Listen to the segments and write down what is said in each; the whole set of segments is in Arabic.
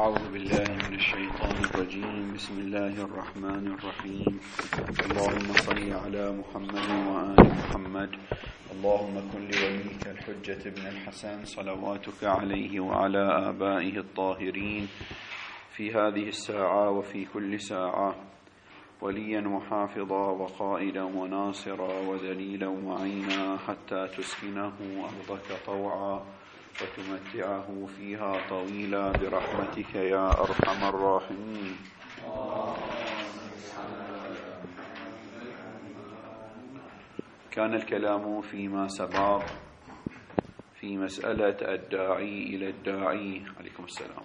أعوذ بالله من الشيطان الرجيم. بسم الله الرحمن الرحيم. اللهم صل على محمد وآل محمد. اللهم كن لوليك الحجة بن الحسن صلواتك عليه وعلى آبائه الطاهرين في هذه الساعة وفي كل ساعة وليا وحافظا وقائدا وناصرا وذليلا وعينا حتى تسكنه أرضك طوعا وتمتعه فيها طويلا برحمتك يا أرحم الراحمين. كان الكلام فيما سبق في مسألة الداعي إلى الداعي عليكم السلام،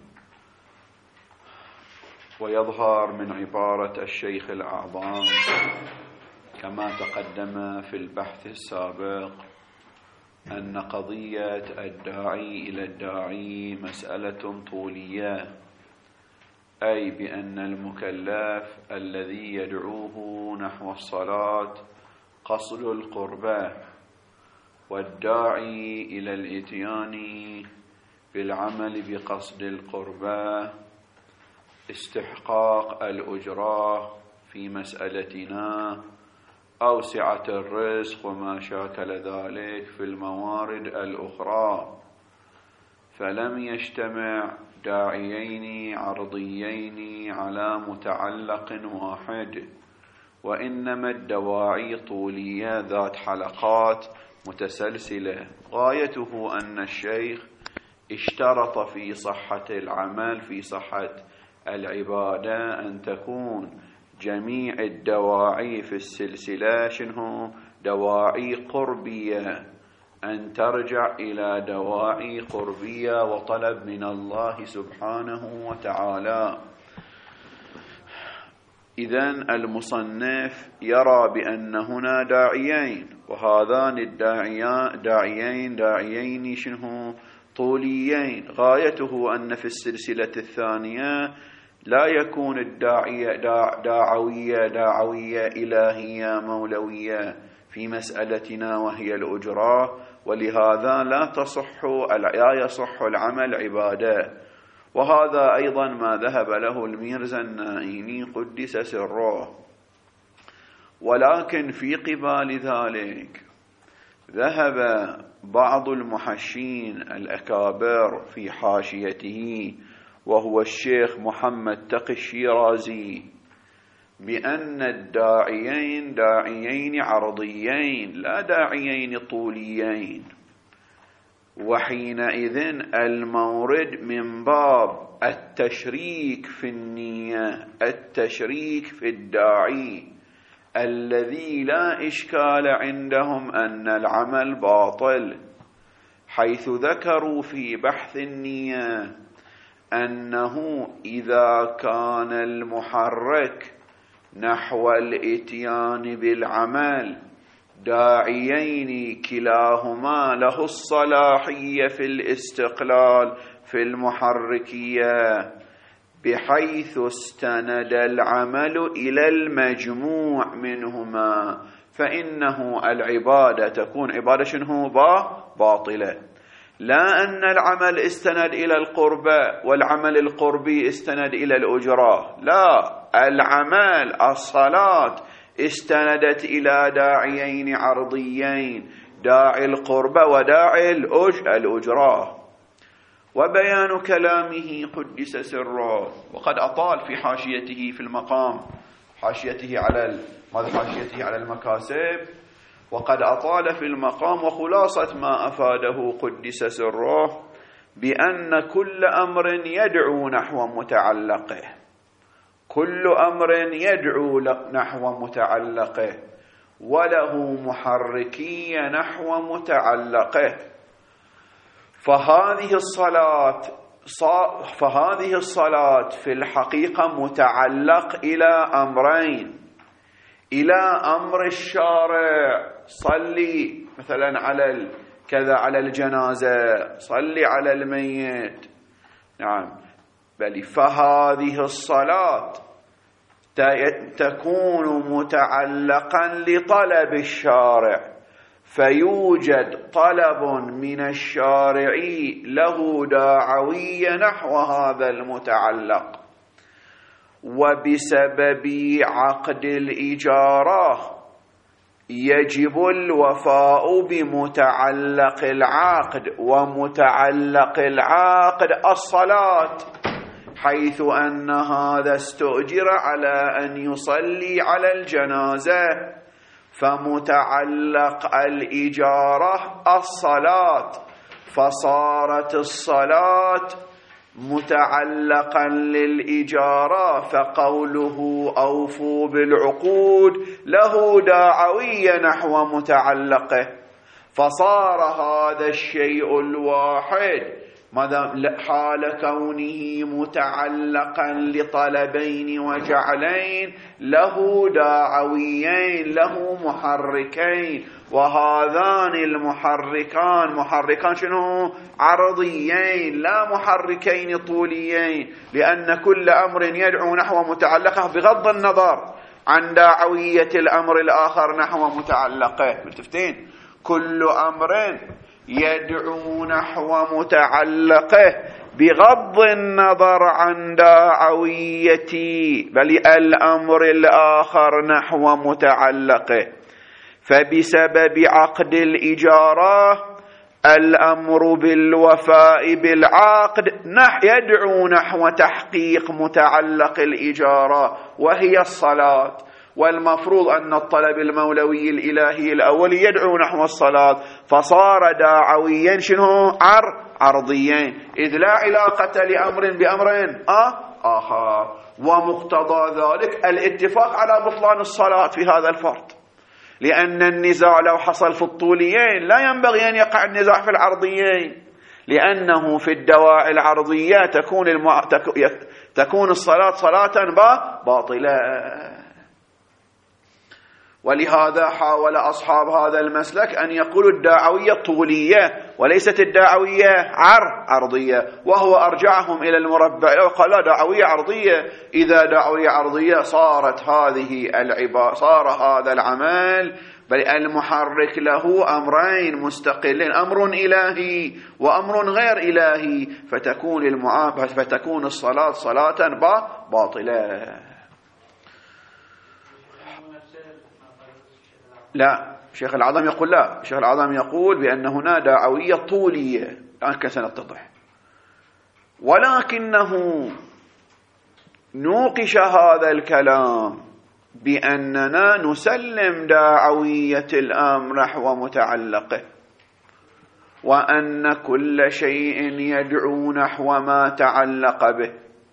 ويظهر من عبارة الشيخ الأعظم كما تقدم في البحث السابق أن قضية الداعي إلى الداعي مسألة طولية، أي بأن المكلف الذي يدعوه نحو الصلاة قصد القربة، والداعي إلى الإتيان بالعمل بقصد القربة استحقاق الأجرة في مسألتنا أو سعة الرزق وما شاكل ذلك في الموارد الأخرى. فلم يجتمع داعيين عرضيين على متعلق واحد، وإنما الدواعي طولية ذات حلقات متسلسلة. غايته أن الشيخ اشترط في صحة العمل، في صحة العبادة، أن تكون جميع الدواعي في السلسلة شنو؟ دواعي قربية، أن ترجع إلى دواعي قربية وطلب من الله سبحانه وتعالى. إذن المصنف يرى بأن هنا داعيين، وهذان الداعيين شنو؟ طوليين. غايته أن في السلسلة الثانية لا يكون الداعية داعوية إلهية مولوية في مسألتنا وهي الأجرة، ولهذا لا يصح العمل عبادة. وهذا أيضا ما ذهب له الميرزا النائيني قدس سره. ولكن في قبال ذلك ذهب بعض المحشين الأكابر في حاشيته، وهو الشيخ محمد تقي الشيرازي، بأن الداعيين داعيين عرضيين لا داعيين طوليين، وحينئذ المورد من باب التشريك في النية، التشريك في الداعي الذي لا إشكال عندهم أن العمل باطل، حيث ذكروا في بحث النية أنه إذا كان المحرك نحو الإتيان بالعمل داعيين كلاهما له الصلاحية في الاستقلال في المحركية، بحيث استند العمل إلى المجموع منهما، فإنه العبادة تكون عبادة شنو؟ باطلة. لا أن العمل استند إلى القربة والعمل القربي استند إلى الأجرة، لا، العمل الصلاة استندت إلى داعيين عرضيين، داعي القربة وداعي الأجرة. وبيان كلامه قدس سره، وقد أطال في حاشيته في المقام، حاشيته على المكاسب، وقد أطال في المقام. وخلاصة ما أفاده قدس سره بأن كل أمر يدعو نحو متعلقه، كل أمر يدعو نحو متعلقه وله محركية نحو متعلقه. فهذه الصلاة في الحقيقة متعلق إلى أمرين: إلى أمر الشارع، صلي مثلا على كذا، على الجنازة، صلي على الميت، نعم، بل فهذه الصلاة تكون متعلقا لطلب الشارع، فيوجد طلب من الشارع له داعوية نحو هذا المتعلق، وبسبب عقد الإجارة يجب الوفاء بمتعلق العقد، ومتعلق العقد الصلاة، حيث أن هذا استؤجر على أن يصلي على الجنازة، فمتعلق الإجارة الصلاة، فصارت الصلاة متعلقا للإجارة، فقوله أوفوا بالعقود له داعوية نحو متعلقه، فصار هذا الشيء الواحد حال كونه متعلقا لطلبين وجعلين له داعويين، له محركين، وهذان المحركان محركان شنو؟ عرضيين، لا محركين طوليين، لأن كل أمر يدعو نحو متعلقه بغض النظر عن داعوية الأمر الآخر نحو متعلقه. ملتفتين؟ كل أمر يدعو نحو متعلقه بغض النظر عن داعويته بل الأمر الآخر نحو متعلقه، فبسبب عقد الإجارة الأمر بالوفاء بالعقد يدعو نحو تحقيق متعلق الإجارة وهي الصلاة، والمفروض أن الطلب المولوي الإلهي الأول يدعو نحو الصلاة، فصار داعويا شنو؟ عرضيين، إذ لا علاقة لأمر بأمر آخر، ومقتضى ذلك الاتفاق على بطلان الصلاة في هذا الفرد، لأن النزاع لو حصل في الطوليين لا ينبغي أن يقع النزاع في العرضيين، لأنه في الدواعي العرضية تكون الصلاة صلاة باطلة. ولهذا حاول أصحاب هذا المسلك أن يقولوا الداعوية طولية وليست الداعوية عرضية، وهو أرجعهم إلى المربع وقال لا، داعوية عرضية. إذا داعوية عرضية صارت هذه العبارة، صار هذا العمل بل المحرك له أمرين مستقلين، أمر إلهي وأمر غير إلهي، فتكون الصلاة صلاة باطلة. لا، شيخ العظم يقول لا، شيخ العظم يقول بأن هنا داعوية طولية، الآن سنتضح، ولكنه نوقش هذا الكلام بأننا نسلم داعوية الأمر نحو متعلقه، وأن كل شيء يدعو نحو ما تعلق به،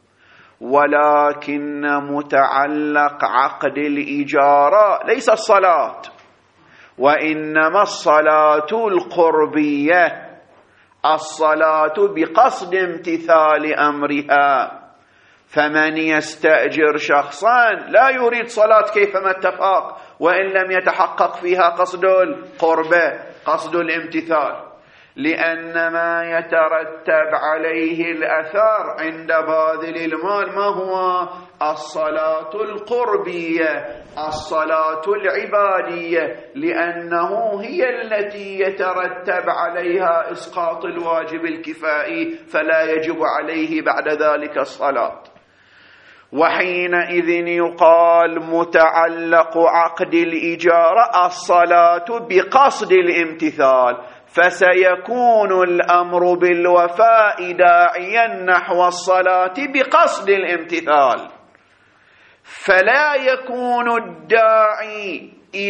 ولكن متعلق عقد الإجارة ليس الصلاة، وإنما الصلاة القربية، الصلاة بقصد امتثال أمرها. فمن يستأجر شخصا لا يريد صلاة كيفما اتفق وإن لم يتحقق فيها قصد القربة، قصد الامتثال، لأن ما يترتب عليه الأثر عند باذل المال ما هو؟ الصلاة القربية، الصلاة العبادية، لأنه هي التي يترتب عليها إسقاط الواجب الكفائي، فلا يجب عليه بعد ذلك الصلاة. وحينئذ يقال متعلق عقد الإجارة الصلاة بقصد الامتثال، فسيكون الأمر بالوفاء داعيا نحو الصلاة بقصد الامتثال، فلا يكون الداعي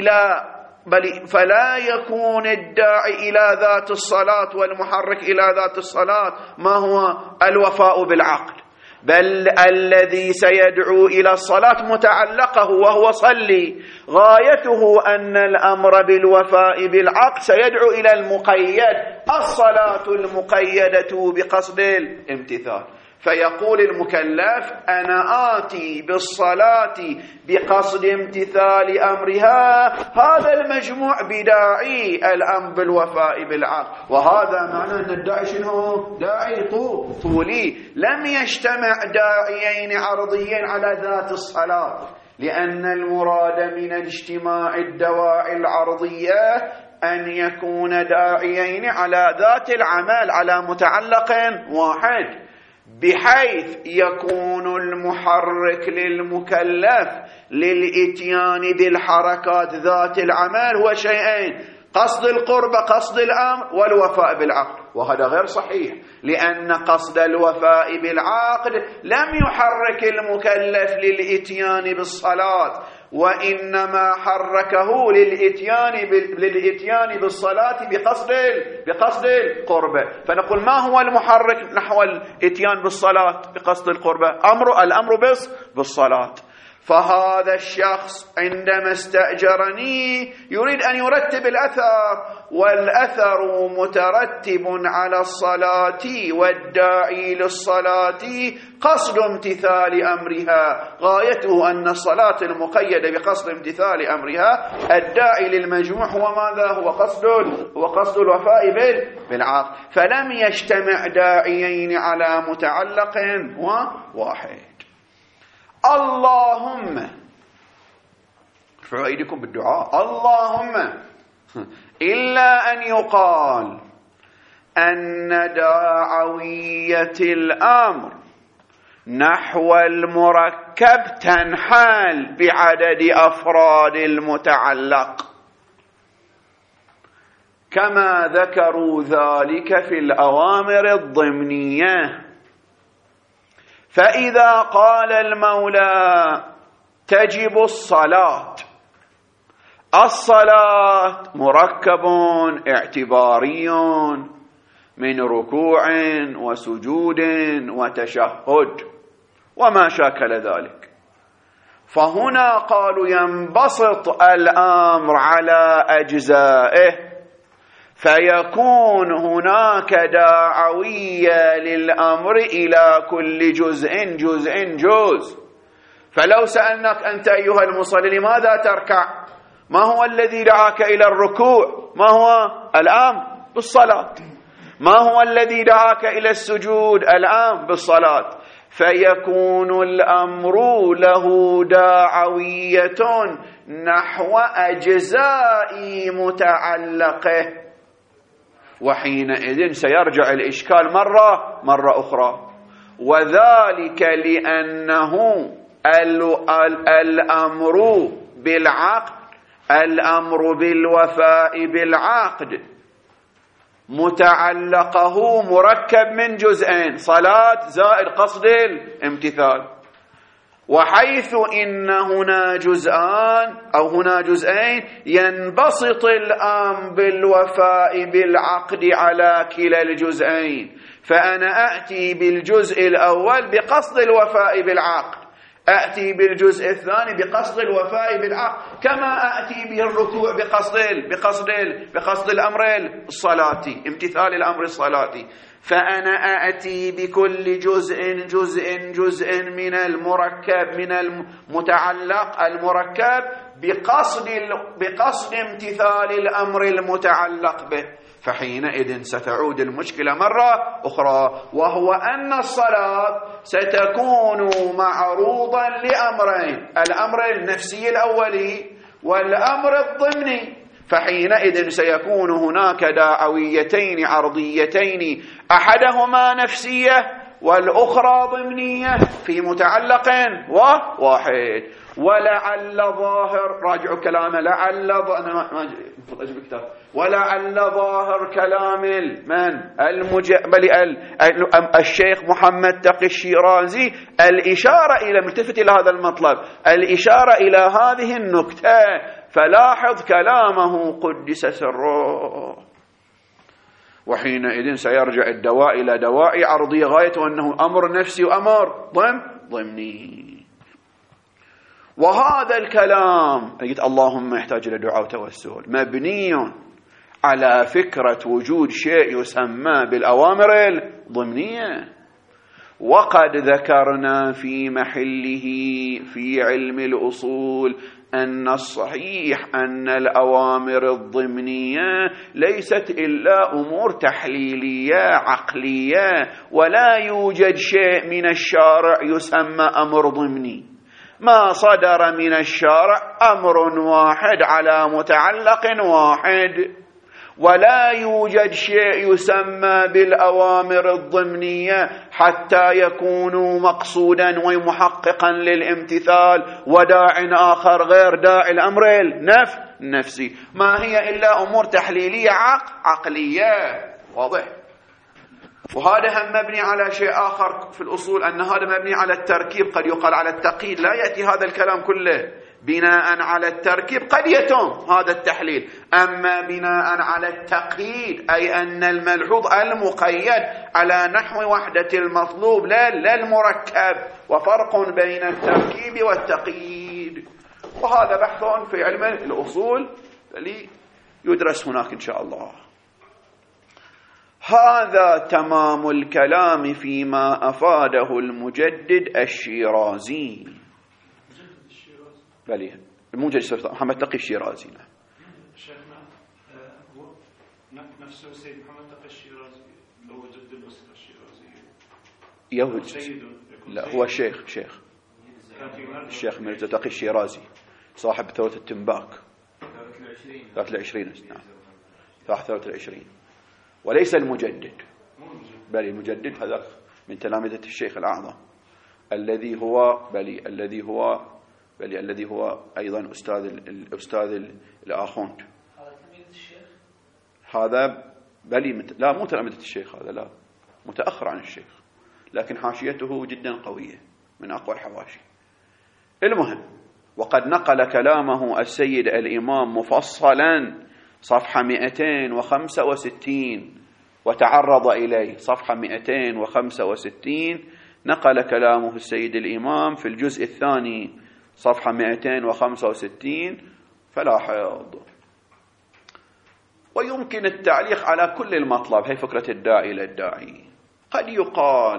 إلى ذات الصلاة والمحرك إلى ذات الصلاة ما هو الوفاء بالعقد، بل الذي سيدعو إلى الصلاة متعلقه وهو صلي، غايته أن الأمر بالوفاء بالعقد سيدعو إلى المقيد، الصلاة المقيدة بقصد الامتثال. فيقول المكلف أنا آتي بالصلاة بقصد امتثال أمرها، هذا المجموع بداعي الأمر بالوفاء بالعقد، وهذا معنى أن الداعي شنو؟ داعي طولي، لم يجتمع داعيين عرضيين على ذات الصلاة، لأن المراد من اجتماع الدواعي العرضية أن يكون داعيين على ذات العمل على متعلق واحد، بحيث يكون المحرك للمكلف للإتيان بالحركات ذات العمل هو شيئين: قصد القربة، قصد الأمر، والوفاء بالعقد. وهذا غير صحيح، لأن قصد الوفاء بالعقد لم يحرك المكلف للإتيان بالصلاة، وإنما حركه للإتيان بالصلاة بقصد القربة. فنقول ما هو المحرك نحو الإتيان بالصلاة بقصد القربة؟ الأمر بالصلاة. فهذا الشخص عندما استأجرني يريد أن يرتب الأثر، والأثر مترتب على الصلاة، والداعي للصلاة قصد امتثال أمرها، غايته أن الصلاة المقيدة بقصد امتثال أمرها. الداعي للمجموع هو ماذا؟ هو قصد الوفاء بالعقد. فلم يجتمع داعيين على متعلق واحد. اللهم ارفعوا أيديكم بالدعاء. اللهم إلا أن يقال أن داعوية الأمر نحو المركب تنحل بعدد أفراد المتعلق، كما ذكروا ذلك في الأوامر الضمنية. فإذا قال المولى تجب الصلاة مركب اعتباري من ركوع وسجود وتشهد وما شاكل ذلك، فهنا قالوا ينبسط الأمر على أجزائه، فيكون هناك داعوية للأمر إلى كل جزء. فلو سألناك أنت أيها المصلي لماذا تركع؟ ما هو الذي دعاك إلى الركوع؟ ما هو؟ الأمر بالصلاة. ما هو الذي دعاك إلى السجود؟ الأمر بالصلاة. فيكون الأمر له داعوية نحو أجزاء متعلقه، وحينئذ سيرجع الإشكال مرة أخرى، وذلك لأنه الأمر بالعقد، الأمر بالوفاء بالعقد متعلقه مركب من جزئين: صلاة زائد قصد الامتثال. وحيث إن هنا جزئين ينبسط الأمر بالوفاء بالعقد على كلا الجزئين، فأنا أأتي بالجزء الأول بقصد الوفاء بالعقد، أأتي بالجزء الثاني بقصد الوفاء بالعقد، كما أأتي بالركوع بقصد الأمر الصلاتي، امتثال الأمر الصلاتي. فأنا أأتي بكل جزء من المركب، من المتعلق المركب بقصد امتثال الأمر المتعلق به. فحينئذ ستعود المشكلة مرة أخرى، وهو أن الصلاة ستكون معروضا لأمرين: الأمر النفسي الأولي والأمر الضمني. فحينئذ سيكون هناك داعويتين عرضيتين، أحدهما نفسية والأخرى ضمنية في متعلق واحد. ولعل ظاهر، راجعوا كلامه، ولعل ظاهر كلام الشيخ محمد تقي الشيرازي الإشارة إلى، ملتفت إلى هذا المطلب، الإشارة إلى هذه النكتة. فلاحظ كلامه قدس سره. وحينئذ سيرجع الدواء إلى دواء عرضي غايته أنه أمر نفسي وأمر ضمني. وهذا الكلام اللهم يحتاج إلى دعاء وتوسل مبني على فكرة وجود شيء يسمى بالأوامر الضمنية، وقد ذكرنا في محله في علم الأصول أن الصحيح أن الأوامر الضمنية ليست إلا أمور تحليلية عقلية، ولا يوجد شيء من الشارع يسمى أمر ضمني. ما صدر من الشارع أمر واحد على متعلق واحد. ولا يوجد شيء يسمى بالأوامر الضمنية حتى يكونوا مقصودا ومحققا للامتثال، وداع آخر غير داعي الأمر النفسي. ما هي إلا أمور تحليلية عقلية. واضح؟ وهذا هم مبني على شيء آخر في الأصول، أن هذا مبني على التركيب، قد يقال على التقييد، لا يأتي هذا الكلام كله بناء على التركيب، قد يتم هذا التحليل. أما بناء على التقييد أي أن الملحوظ المقيد على نحو وحدة المطلوب لا المركب، وفرق بين التركيب والتقييد. وهذا بحث في علم الأصول اللي يدرس هناك إن شاء الله. هذا تمام الكلام فيما أفاده المجدد الشيرازي. بلى المجدد محمد تقي الشيرازي. شيخنا هو نفسه سيد محمد تقي الشيرازي، لو وجد الأسرة الشيرازي لا هو شيخ الشيخ مرزا تقي الشيرازي صاحب ثورة التنباك 23. نعم 23، وليس المجدد، بل المجدد هذا من تلامذة الشيخ الأعظم الذي هو أيضا أستاذ الآخوند. هذا لا مو تلامذة الشيخ، هذا لا متأخر عن الشيخ، لكن حاشيته جدا قوية من أقوى الحواشي. المهم، وقد نقل كلامه السيد الإمام مفصلا صفحة 265 وتعرض إليه. صفحة 265 نقل كلامه السيد الإمام في الجزء الثاني صفحة 265 فلاحظ. ويمكن التعليق على كل المطلب، هي فكرة الداعي إلى الداعي. قد يقال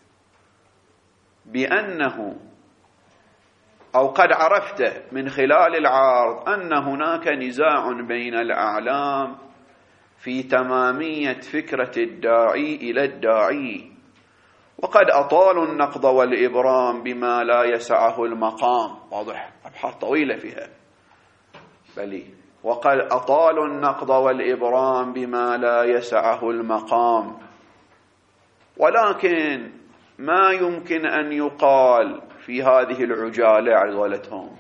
بأنه أو قد عرفت من خلال العرض أن هناك نزاع بين الأعلام في تمامية فكرة الداعي إلى الداعي، وقد أطالوا النقض والإبرام بما لا يسعه المقام. واضح، أبحاث طويلة فيها. بلي وقد أطالوا النقض والإبرام بما لا يسعه المقام، ولكن ما يمكن أن يقال في هذه العجالة على قولتهم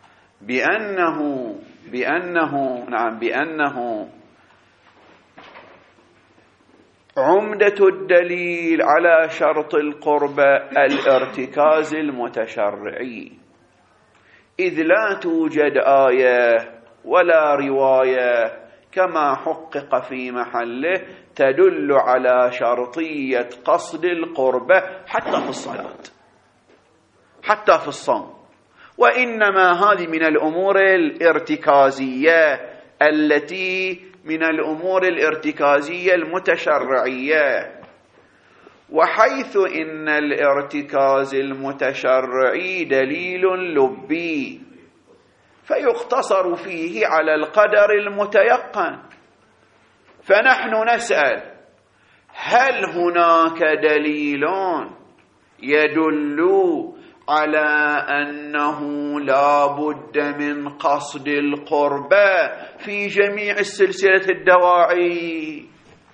بأنه عمدة الدليل على شرط القربة الارتكاز المتشرعي، إذ لا توجد آية ولا رواية كما حقق في محله تدل على شرطية قصد القربة حتى في الصلاة، حتى في الصوم. وإنما هذه من الأمور الارتكازية المتشرعية. وحيث إن الارتكاز المتشرعي دليل لبي فيقتصر فيه على القدر المتيقن، فنحن نسأل: هل هناك دليل يدل على أنه لا بد من قصد القربة في جميع السلسلة الدواعي؟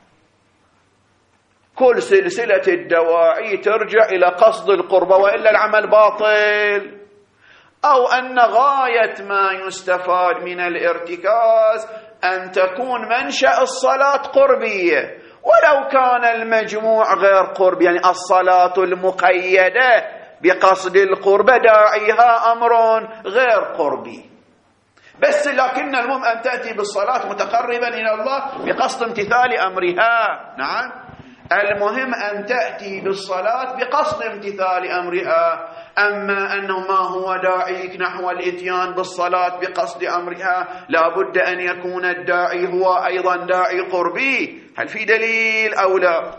كل سلسلة الدواعي ترجع إلى قصد القربة، وإلا العمل باطل. أو أن غاية ما يستفاد من الارتكاز أن تكون منشأ الصلاة قربية، ولو كان المجموع غير قرب، يعني الصلاة المقيدة بقصد القربة داعيها أمر غير قربي، بس لكن المهم أن تأتي بالصلاة متقربا إلى الله بقصد امتثال أمرها. نعم، المهم أن تأتي بالصلاة بقصد امتثال أمرها. أما أنه ما هو داعيك نحو الإتيان بالصلاة بقصد أمرها، لا بد أن يكون الداعي هو أيضا داعي قربي. هل في دليل أو لا؟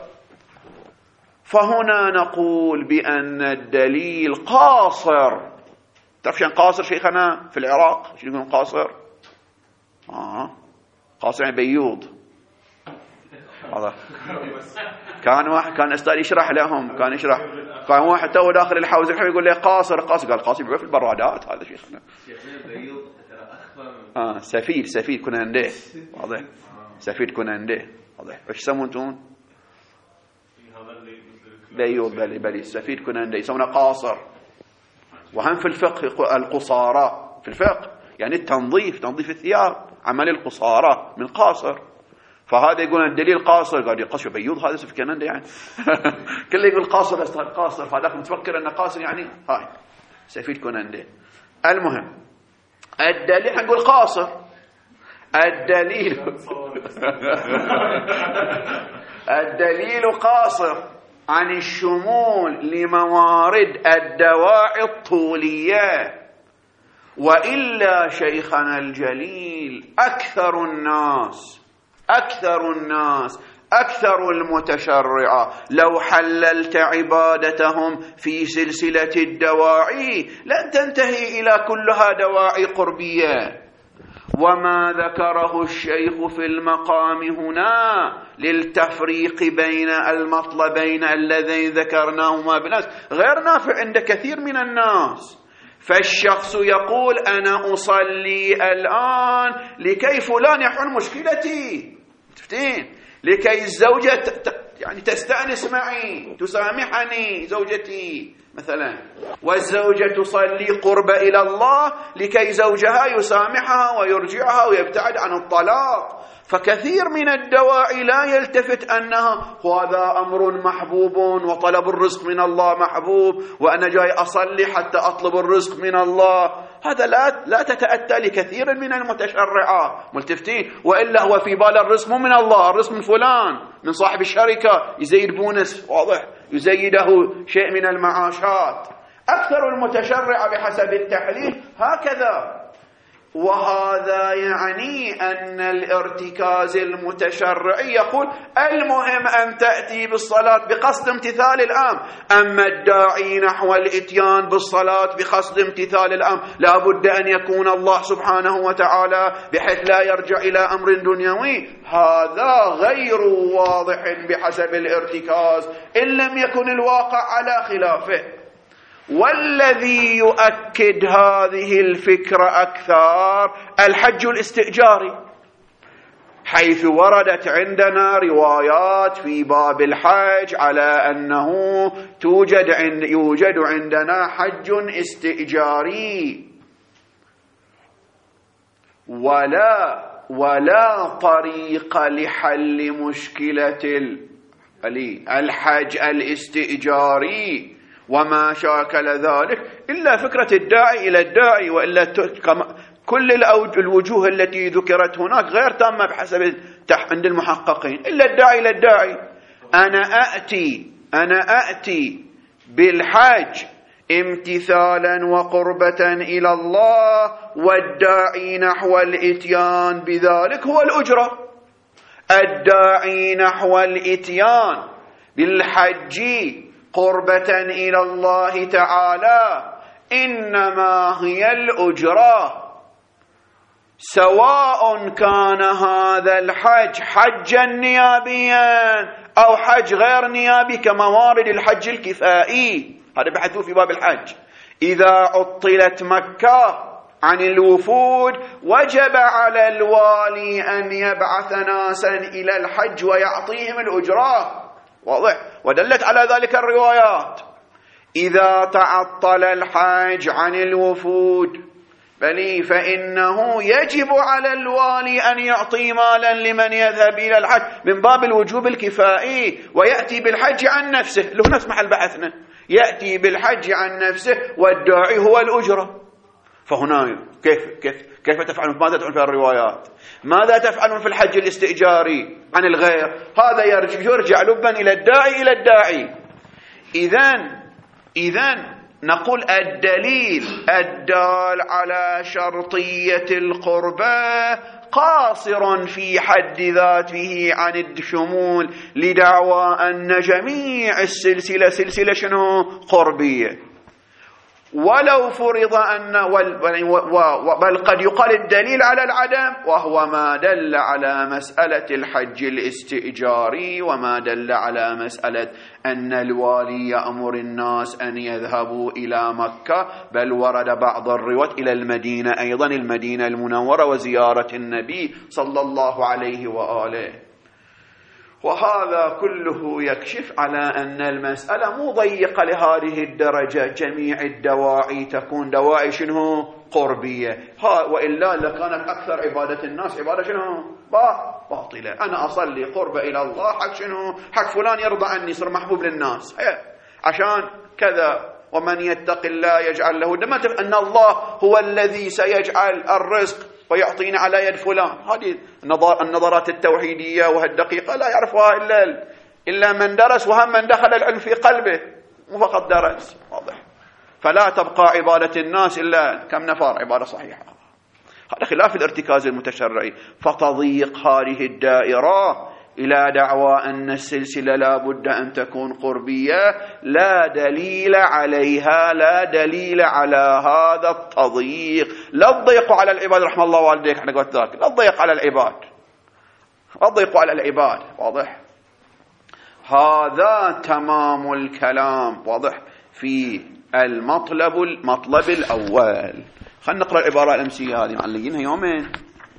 فهنا نقول بأن الدليل قاصر. تعرف شنو قاصر شيخنا في العراق؟ شنو يقولون قاصر؟ قاصر يعني بيوض. هذا كان أستاذ يشرح لهم، كان واحد تو داخل الحوزة يقول لي قاصر. قال قاصر في البرادات هذا شيخنا. سفير كنا عنده. واضح. سفيد كننده واضح. ايش يسمونتون؟ بلي سفيد كننده يسمونه قاصر. وهم في الفقه القصارى في الفقه يعني التنظيف، تنظيف الثياب، عمل القصارى من قاصر. فهذا يقول الدليل قاصر، قال يقصر بيوض هذا سفيد كننده يعني كله يقول قاصر استغل قاصر، فهذاك متفكر انه قاصر يعني هاي سفيد كننده. المهم الدليل حنقول قاصر. الدليل قاصر عن الشمول لموارد الدواعي الطولية. وإلا شيخنا الجليل أكثر المتشرعة لو حللت عبادتهم في سلسلة الدواعي لن تنتهي إلى كلها دواعي قربية. وما ذكره الشيخ في المقام هنا للتفريق بين المطلبين اللذين ذكرناهما بالناس غير نافع عند كثير من الناس. فالشخص يقول أنا أصلي الآن لكي فلان يحل مشكلتي، تفتين لكي الزوجة يعني تستأنس معي، تسامحني زوجتي مثلا، والزوجة تصلي قرب إلى الله لكي زوجها يسامحها ويرجعها ويبتعد عن الطلاق. فكثير من الدواعي لا يلتفت أنها هذا أمر محبوب وطلب الرزق من الله محبوب وأنا جاي أصلي حتى أطلب الرزق من الله. هذا لا تتأتى لكثير من المتشرعات ملتفتين. وإلا هو في بال الرزق مو من الله، الرزق من فلان، من صاحب الشركة يزيد بونس واضح، يزيده شيء من المعاشات. أكثر المتشرعة بحسب التحليل هكذا. وهذا يعني أن الارتكاز المتشرعي يقول المهم أن تأتي بالصلاة بقصد امتثال الأمر. أما الداعي نحو الإتيان بالصلاة بقصد امتثال الأمر لا بد أن يكون الله سبحانه وتعالى بحيث لا يرجع إلى أمر دنيوي. هذا غير واضح بحسب الارتكاز إن لم يكن الواقع على خلافه. والذي يؤكد هذه الفكرة أكثر الحج الاستئجاري، حيث وردت عندنا روايات في باب الحج على أنه يوجد عندنا حج استئجاري. ولا طريق لحل مشكلة الحج الاستئجاري وما شاكل ذلك إلا فكرة الداعي إلى الداعي. وإلا كل الوجوه التي ذكرت هناك غير تامة بحسب عند المحققين إلا الداعي إلى الداعي. أنا أأتي بالحج امتثالا وقربة إلى الله، والداعي نحو الإتيان بذلك هو الأجرة. الداعي نحو الإتيان بالحج قربة إلى الله تعالى إنما هي الأجرة، سواء كان هذا الحج حجا نيابيا أو حج غير نيابي كموارد الحج الكفائي. هذا بحثوا في باب الحج. إذا عطلت مكة عن الوفود وجب على الوالي أن يبعث ناسا إلى الحج ويعطيهم الأجرة، واضح. ودلت على ذلك الروايات. إذا تعطل الحج عن الوفود فإنه يجب على الوالي أن يعطي مالا لمن يذهب إلى الحج من باب الوجوب الكفائي، ويأتي بالحج عن نفسه. له نفس محل بحثنا، يأتي بالحج عن نفسه والداعي هو الأجرة. فهنا كيف تفعلون؟ ماذا تفعلون في الروايات؟ ماذا تفعلون في الحج الاستئجاري عن الغير؟ هذا يرجع لبا إلى الداعي. إذن نقول الدليل الدال على شرطية القربة قاصر في حد ذاته عن الشمول لدعوى أن جميع السلسلة سلسلة شنو؟ قربية. ولو فرض أن بل قد يقال الدليل على العدم، وهو ما دل على مسألة الحج الاستئجاري، وما دل على مسألة أن الوالي يأمر الناس أن يذهبوا إلى مكة، بل ورد بعض الروايات إلى المدينة أيضا، المدينة المنورة، وزيارة النبي صلى الله عليه وآله. وهذا كله يكشف على أن المسألة مو ضيقة لهذه الدرجة، جميع الدواعي تكون دواعي شنو؟ قربية. وإلا لكانت أكثر عبادة الناس عبادة شنو؟ باطلة. أنا أصلي قرب إلى الله حق شنو؟ حق فلان يرضى عني، يصير محبوب للناس، عشان كذا. ومن يتق الله يجعل له أن الله هو الذي سيجعل الرزق ويعطينا على يد فلان. هذه النظرات التوحيدية وهالدقيقة لا يعرفها إلا من درس، وهم من دخل العلم في قلبه، مو فقط درس. واضح. فلا تبقى عبادة الناس إلا كم نفر عبادة صحيحة. هذا خلاف الارتكاز المتشرعي. فتضيق هذه الدائرة إلى دعوى أن السلسلة لا بد أن تكون قربية، لا دليل عليها، لا دليل على هذا التضييق. لا تضيقوا على العباد، رحم الله والديك، احنا قلت ذاك، لا تضيق على العباد، لا تضيقوا على العباد. واضح. هذا تمام الكلام. واضح. في المطلب الأول. خلينا نقرأ العبارة الأمسية هذه، معلقينها يومين.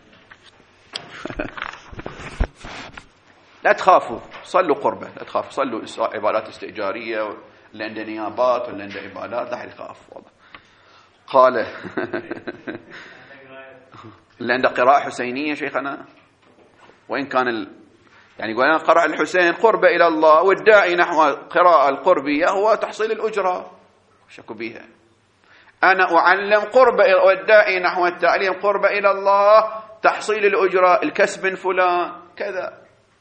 لا تخافوا، صلوا قربة، لا تخافوا، صلوا عبادات استئجارية، اللي عنده نيابات واللي عنده عبادات، لا حد يخاف. قال اللي عنده قراءة حسينية شيخنا، وإن كان يعني يقول أنا قرأ الحسين قربة إلى الله، والداعي نحو قراءة القربية هو تحصيل الأجرة، شكوا بها. أنا أعلم قربة، والداعي نحو التعليم قربة إلى الله تحصيل الأجرة، الكسب فلان كذا.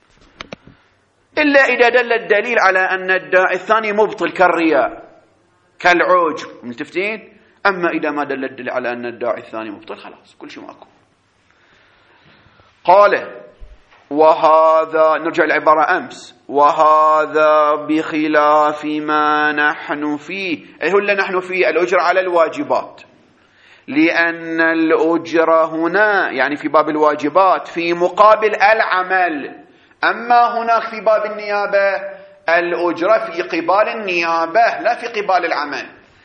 إلا إذا دل الدليل على أن الداعي الثاني مبطل كالرياء كالعوج، ملتفتين. أما إذا ما دل الدليل على أن الداعي الثاني مبطل، خلاص كل شيء ماكو. قال وهذا، نرجع العبارة أمس، وهذا بخلاف ما نحن فيه. أي هو اللي نحن فيه الأجر على الواجبات، لأن الأجر هنا يعني في باب الواجبات في مقابل العمل. أما هناك في باب النيابة الأجرة في قبال النيابة لا في قبال العمل.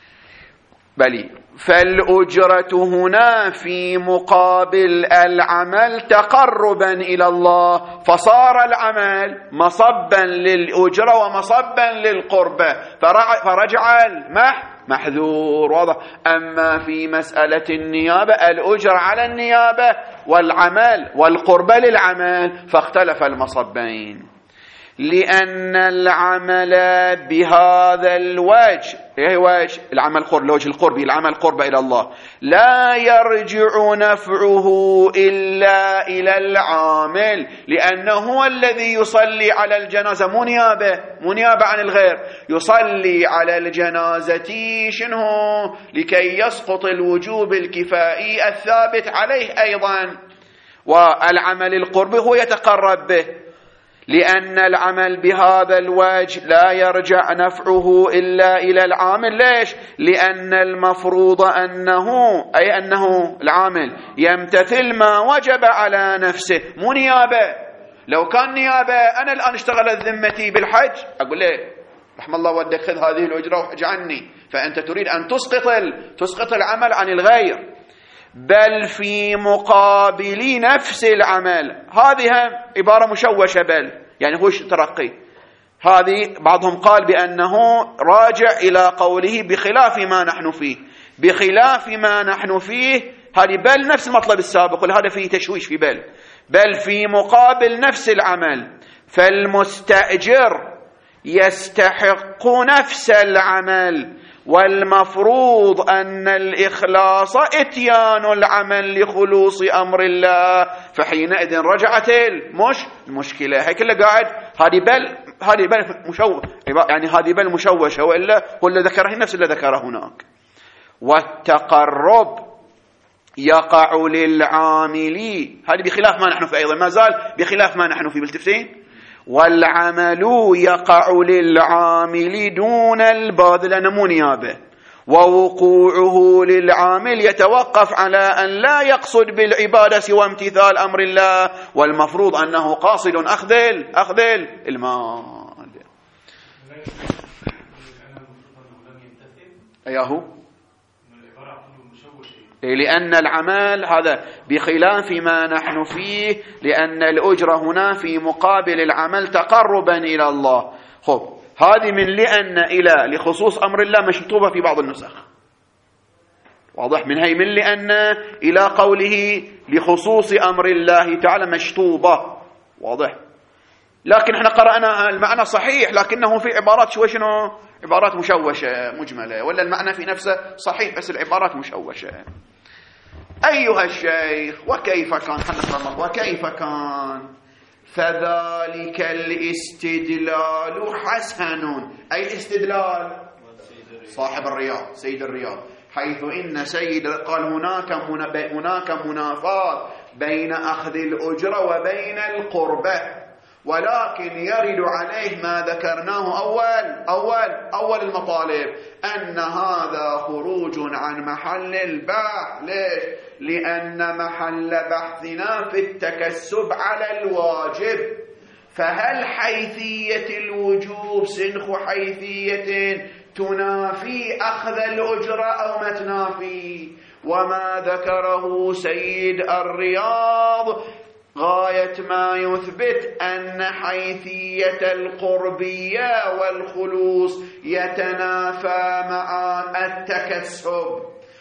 بل فالأجرة هنا في مقابل العمل تقربا إلى الله، فصار العمل مصبا للأجرة ومصبا للقربة، فرجع محذور. واضح. أما في مسألة النيابة الأجر على النيابة والعمل والقربة للعمل، فاختلف المصبين، لأن العمل بهذا الوجه، ايه وجه العمل الوجه القربي، العمل قربة إلى الله، لا يرجع نفعه إلا إلى العامل، لأنه هو الذي يصلي على الجنازة، مو نيابة عن الغير، يصلي على الجنازة شنو؟ لكي يسقط الوجوب الكفائي الثابت عليه أيضا، والعمل القربي هو يتقرب به. لأن العمل بهذا الوجه لا يرجع نفعه إلا إلى العامل. ليش؟ لأن المفروض أنه العامل يمتثل ما وجب على نفسه، مو نيابة. لو كان نيابة أنا الآن اشتغلت ذمتي بالحج، أقول له رحم الله ودك خذ هذه الأجرة وحج عني، فأنت تريد أن تسقط العمل عن الغير. بل في مقابل نفس العمل، هذه عبارة مشوشة، بل يعني هوش ترقي. هذه بعضهم قال بأنه راجع إلى قوله بخلاف ما نحن فيه، بخلاف ما نحن فيه، هذه بل نفس المطلب السابق، وهذا فيه تشويش في بل في مقابل نفس العمل، فالمستأجر يستحق نفس العمل، والمفروض أن الإخلاص إتيان العمل لخلوص أمر الله، فحينئذ رجعت المشكلة. هيك اللي قاعد هذه بل مشوشة، وإلا هو اللي ذكره نفس اللي ذكره هناك. والتقرب يقع للعامل، هذه بخلاف ما نحن فيه أيضا، ما زال بخلاف ما نحن فيه بالتفسير. والعمل يقع للعامل دون الباذل، لأنه مو نيابة، ووقوعه للعامل يتوقف على أن لا يقصد بالعبادة سوى امتثال أمر الله، والمفروض أنه قاصد أخذ المال. أيهو؟ لأن العمل هذا بخلاف ما نحن فيه، لأن الأجرة هنا في مقابل العمل تقربا إلى الله. خب هذه من لأن إلى لخصوص أمر الله مشطوبة في بعض النسخ، واضح؟ من هي من لأن إلى قوله لخصوص أمر الله تعالى مشطوبة، واضح؟ لكن احنا قرأنا المعنى صحيح، لكنه في عبارات شنو؟ عبارات مشوشة مجملة، ولا المعنى في نفسه صحيح بس العبارات مشوشة. أيها الشيخ وكيف كان؟ وكيف كان؟ فذلك الاستدلال حسن. أي استدلال؟ صاحب الرياض، سيد الرياض، حيث إن سيد قال هناك منافاة بين أخذ الأجرة وبين القربة، ولكن يرد عليه ما ذكرناه أول المطالب، أن هذا خروج عن محل البحث. ليش؟ لأن محل بحثنا في التكسب على الواجب، فهل حيثية الوجوب سنخ حيثية تنافي أخذ الأجرة أو ما تنافي؟ وما ذكره سيد الرياض غاية ما يثبت أن حيثية القربية والخلوص يتنافى مع التكسب،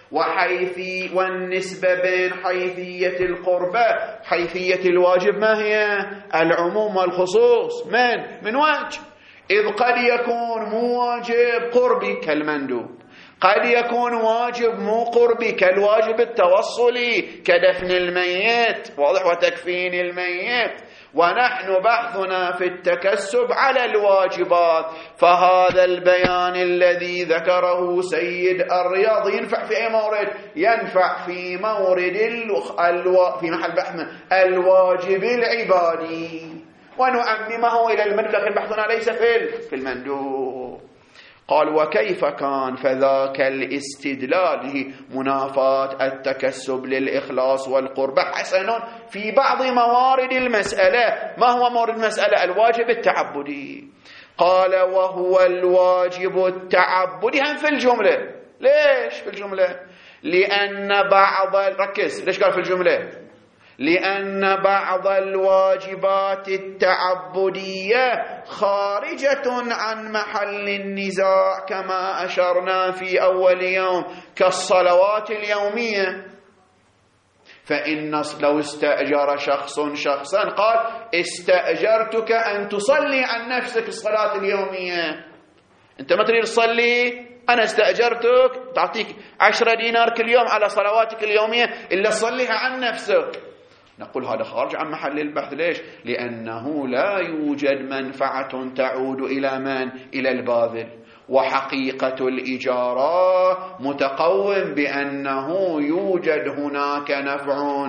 والنسبة بين حيثية القربة حيثية الواجب ما هي؟ العموم والخصوص. من وجه، إذ قد يكون مو واجب قربي كالمندوب، قد يكون واجب مو قربي كالواجب التوصلي كدفن الميت، واضح؟ وتكفين الميت. ونحن بحثنا في التكسب على الواجبات، فهذا البيان الذي ذكره سيد الرياض ينفع في أي مورد؟ ينفع في مورد في محل بحث الواجب العبادي، ونعممه إلى المندوب، لكن بحثنا ليس في المندوب. قال وكيف كان؟ فذاك الاستدلال منافاة التكسب للإخلاص والقربة حسن في بعض موارد المسألة. ما هو مورد المسألة؟ الواجب التعبدي. قال وهو الواجب التعبدي هم في الجملة. ليش في الجملة؟ لأن بعض ركز، ليش قال في الجملة؟ لأن بعض الواجبات التعبدية خارجة عن محل النزاع كما أشرنا في أول يوم، كالصلوات اليومية. فإن لو استأجر شخص شخصا قال استأجرتك أن تصلي عن نفسك الصلاة اليومية، أنت ما تريد تصلي، أنا استأجرتك تعطيك 10 دينار كل يوم على صلواتك اليومية إلا تصليها عن نفسك. نقول هذا خارج عن محل البحث. ليش؟ لأنه لا يوجد منفعة تعود إلى من؟ إلى الباذل. وحقيقة الإجارة متقوم بأنه يوجد هناك نفع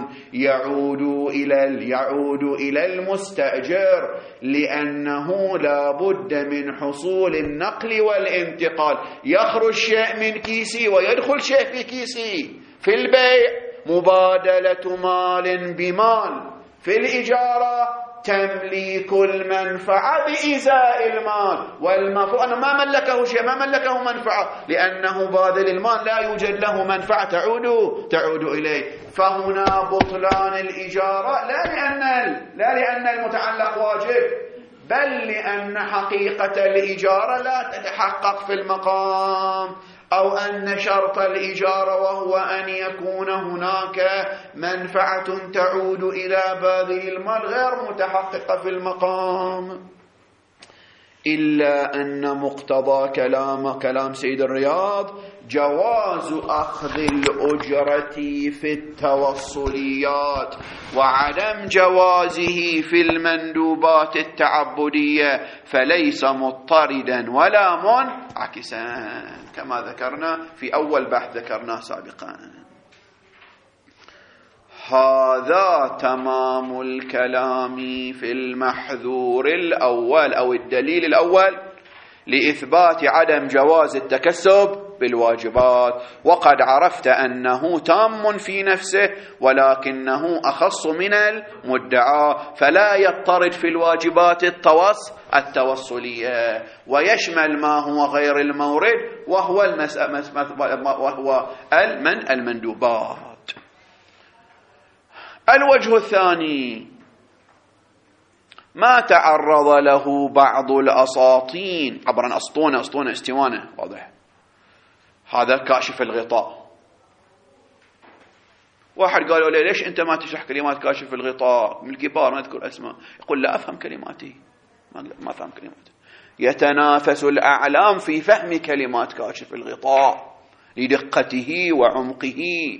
يعود إلى المستأجر، لأنه لا بد من حصول النقل والانتقال، يخرج شيء من كيسي ويدخل شيء في كيسي. في البيع مبادلة مال بمال، في الإجارة تمليك المنفعة بإزاء المال، والمفروض أنه ما ملكه شيء، ما ملكه منفعة، لأنه باذل المال لا يوجد له منفعة تعود إليه. فهنا بطلان الإجارة لا لأن المتعلق واجب، بل لأن حقيقة الإجارة لا تتحقق في المقام، أو أن شرط الإجارة وهو أن يكون هناك منفعة تعود إلى باذل المال غير متحققة في المقام. إلا أن مقتضى كلام سيد الرياض جواز أخذ الأجرة في التوصليات، وعدم جوازه في المندوبات التعبدية، فليس مضطردا ولا منعكسا كما ذكرنا في أول بحث ذكرناه سابقا. هذا تمام الكلام في المحذور الأول أو الدليل الأول لإثبات عدم جواز التكسب بالواجبات، وقد عرفت أنه تام في نفسه ولكنه أخص من المدعى، فلا يضطرد في الواجبات التوصلية، ويشمل ما هو غير المورد وهو المندوبات. الوجه الثاني ما تعرض له بعض الأساطين، عبرا أسطونة استوانة، واضح، هذا كاشف الغطاء. واحد قالوا له ليش أنت ما تشرح كلمات كاشف الغطاء؟ من الكبار ما تذكر أسماء، يقول لا أفهم كلماتي، ما أفهم كلماتي. يتنافس الأعلام في فهم كلمات كاشف الغطاء لدقته وعمقه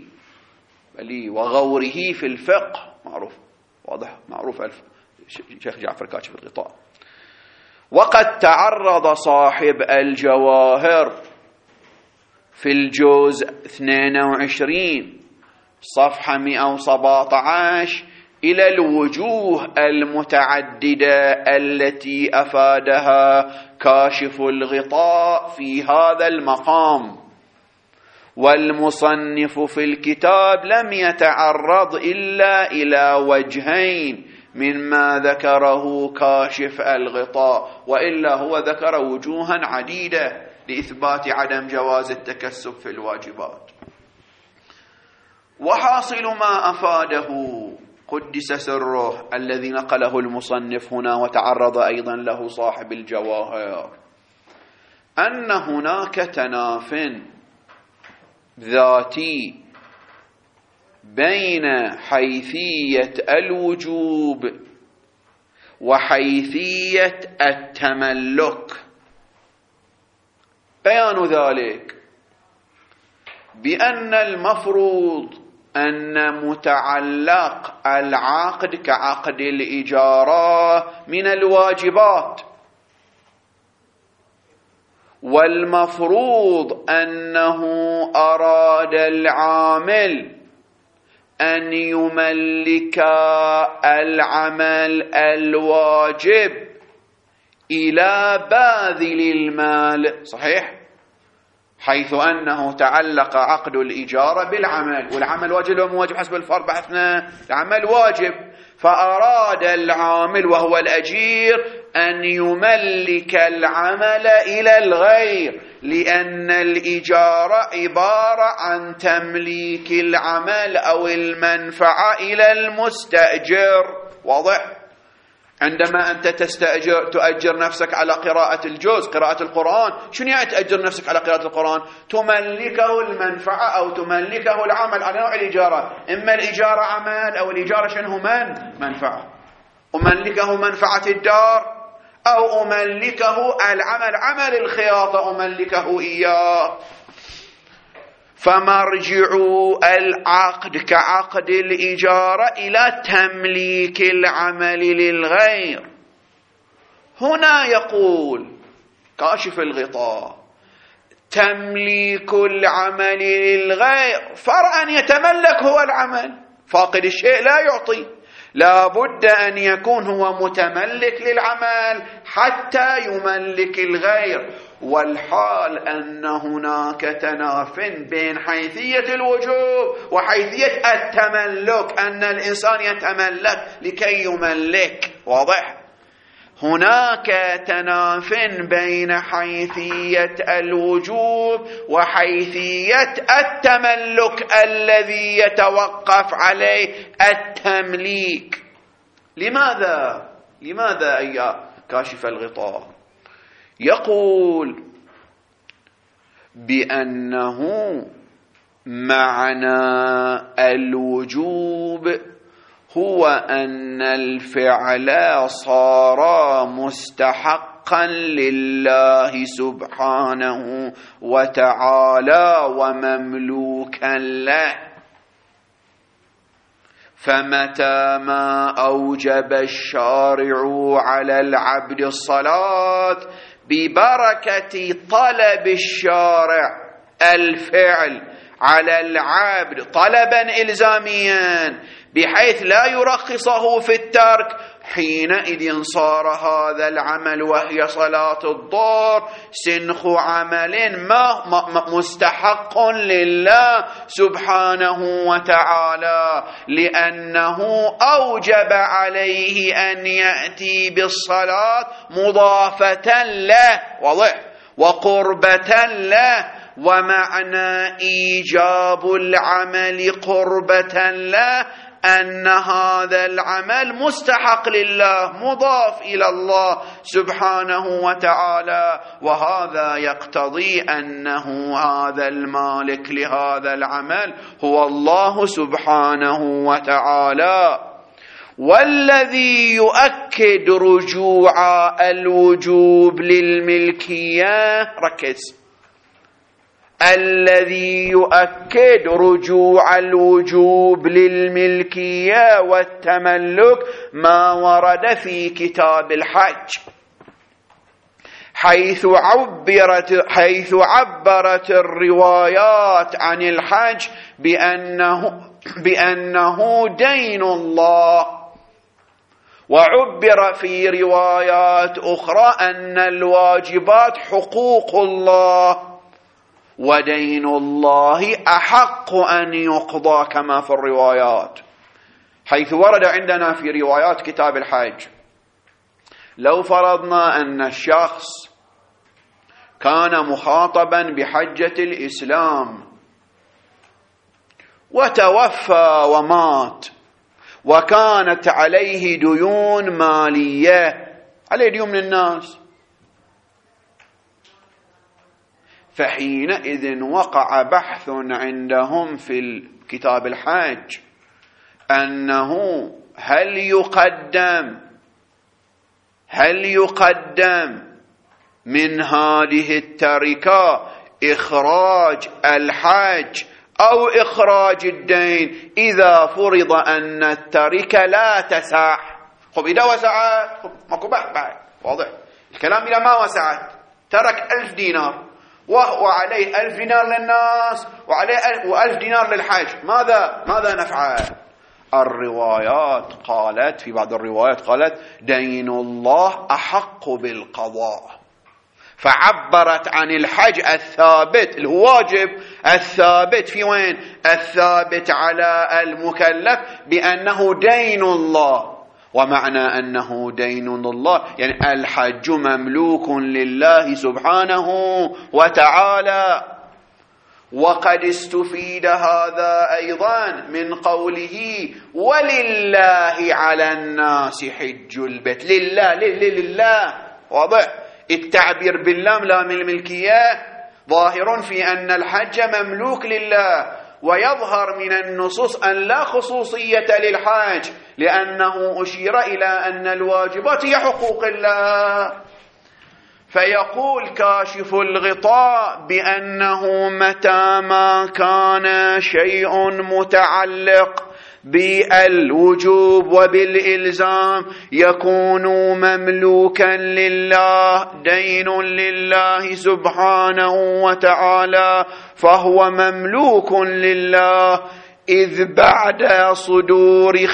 وغوره في الفقه، معروف، واضح، معروف شيخ جعفر كاشف الغطاء. وقد تعرض صاحب الجواهر في الجزء 22 صفحة 117 إلى الوجوه المتعددة التي أفادها كاشف الغطاء في هذا المقام، والمصنف في الكتاب لم يتعرض إلا إلى وجهين مما ذكره كاشف الغطاء، وإلا هو ذكر وجوها عديدة لإثبات عدم جواز التكسب في الواجبات. وحاصل ما أفاده قدس سره الذي نقله المصنف هنا وتعرض أيضا له صاحب الجواهر، أن هناك تناف ذاتي بين حيثية الوجوب وحيثية التملك. بيان ذلك بأن المفروض أن متعلق العقد كعقد الإجارة من الواجبات، والمفروض أنه أراد العامل أن يملك العمل الواجب إلى باذل المال، صحيح؟ حيث أنه تعلق عقد الإجارة بالعمل، والعمل واجب أو واجب حسب الفرق بحثنا، العمل واجب، فأراد العامل وهو الأجير أن يملك العمل إلى الغير، لأن الإجارة عبارة عن تمليك العمل أو المنفعة إلى المستأجر، واضح؟ عندما أنت تؤجر نفسك على قراءة الجزء، قراءة القرآن، شنو يعني تأجر نفسك على قراءة القرآن؟ تملكه المنفعة أو تملكه العمل على نوع الإجارة، إما الإجارة عمل أو الإجارة شنو منفعة، أملكه منفعة الدار أو أملكه العمل، عمل الخياطة أملكه إياه. فمرجع العقد كعقد الإجارة إلى تمليك العمل للغير. هنا يقول كاشف الغطاء تمليك العمل للغير فرعا يتملك هو العمل، فاقد الشيء لا يعطي، لا بد أن يكون هو متملك للعمل حتى يملك الغير. والحال أن هناك تناف بين حيثية الوجوب وحيثية التملك، أن الإنسان يتملك لكي يملك، واضح؟ هناك تناف بين حيثية الوجوب وحيثية التملك الذي يتوقف عليه التمليك. لماذا أي كاشف الغطاء؟ يقول بأنه معنى الوجوب هو أن الفعل صار مستحقا لله سبحانه وتعالى ومملوكا له، فمتى ما أوجب الشارع على العبد الصلاة ببركة طلب الشارع الفعل على العبد طلبا إلزاميا بحيث لا يرخصه في الترك، حينئذ صار هذا العمل وهي صلاة الظهر سنخ عمل ما مستحق لله سبحانه وتعالى، لأنه أوجب عليه أن يأتي بالصلاة مضافة له وقربة له. ومعنى إيجاب العمل قربة له أن هذا العمل مستحق لله مضاف إلى الله سبحانه وتعالى، وهذا يقتضي أنه هذا المالك لهذا العمل هو الله سبحانه وتعالى. والذي يؤكد رجوع الوجوب للملكية، ركز، الذي يؤكد رجوع الوجوب للملكية والتملك ما ورد في كتاب الحج، حيث عبرت الروايات عن الحج بأنه دين الله، وعبر في روايات أخرى أن الواجبات حقوق الله، ودين الله أحق أن يقضى كما في الروايات، حيث ورد عندنا في روايات كتاب الحج. لو فرضنا أن الشخص كان مخاطبا بحجة الإسلام وتوفى ومات وكانت عليه ديون مالية، عليه ديون من الناس، فحينئذ وقع بحث عندهم في كتاب الحج أنه هل يقدم من هذه التركة إخراج الحج أو إخراج الدين إذا فرض أن التركة لا تسع. خب إذا وسعت ماكو بحث بعد، واضح الكلام. إذا ما وسعت ترك 1000 دينار وعليه 1000 دينار للناس وعليه 1000 دينار للحج، ماذا نفعل؟ الروايات قالت، في بعض الروايات قالت دين الله أحق بالقضاء، فعبرت عن الحج الثابت الواجب الثابت في وين؟ الثابت على المكلف بأنه دين الله. ومعنى أنه دين الله يعني الحج مملوك لله سبحانه وتعالى. وقد استفيد هذا أيضا من قوله ولله على الناس حج البيت. لله واضح، التعبير باللام لام الملكية ظاهر في أن الحج مملوك لله، ويظهر من النصوص أن لا خصوصية للحج لأنه أشير إلى أن الواجبات هي حقوق الله. فيقول كاشف الغطاء بأنه متى ما كان شيء متعلق بالوجوب وبالإلزام يكون مملوكا لله، دين لله سبحانه وتعالى، فهو مملوك لله، إذ بعد صدور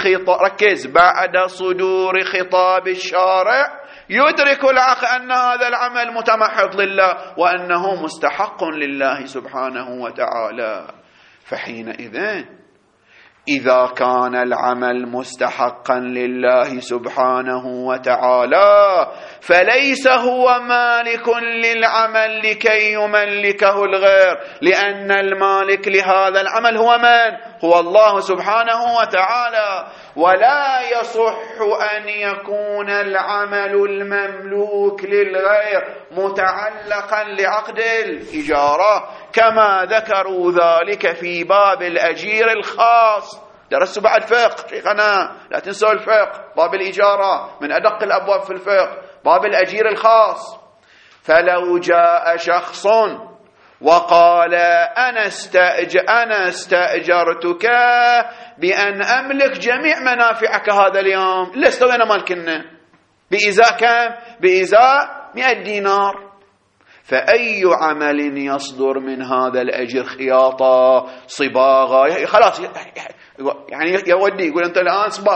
خطاب الشارع يدرك العقل أن هذا العمل متمحض لله وأنه مستحق لله سبحانه وتعالى. فحينئذ إذا كان العمل مستحقا لله سبحانه وتعالى فليس هو مالك للعمل لكي يملكه الغير، لأن المالك لهذا العمل هو من؟ هو الله سبحانه وتعالى. ولا يصح أن يكون العمل المملوك للغير متعلقا لعقد الإجارة كما ذكروا ذلك في باب الأجير الخاص. درسوا بعد فقه شيخنا، لا تنسوا الفقه، باب الإجارة من أدق الأبواب في الفقه، باب الأجير الخاص. فلو جاء شخص وقال أنا استأجرتك بأن أملك جميع منافعك هذا اليوم، لست أنا مالكنا، بإزاء كم؟ بإزاء 100 دينار. فأي عمل يصدر من هذا الأجر؟ خياطة، صباغة، خلاص يعني يودي يقول أنت الآن صباغ،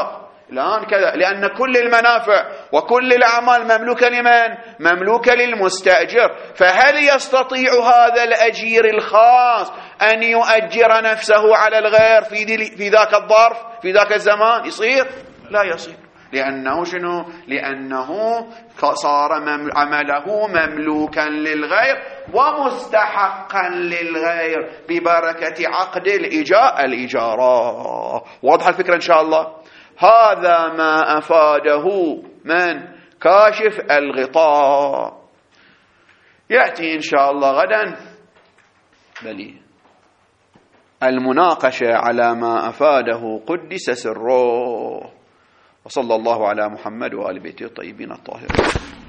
الآن كذا، لأن كل المنافع وكل الأعمال مملوكة لمن؟ مملوكة للمستأجر. فهل يستطيع هذا الأجير الخاص أن يؤجر نفسه على الغير في ذاك الظرف في ذاك الزمان؟ يصير؟ لا يصير. لأنه شنو؟ لأنه صار عمله مملوكا للغير ومستحقا للغير ببركة عقد الإجارة. واضح الفكرة إن شاء الله؟ هذا ما أفاده من كاشف الغطاء. يأتي إن شاء الله غدا بلي المناقشة على ما أفاده قدس سره. وصلى الله على محمد وآل بيته الطيبين الطاهرين.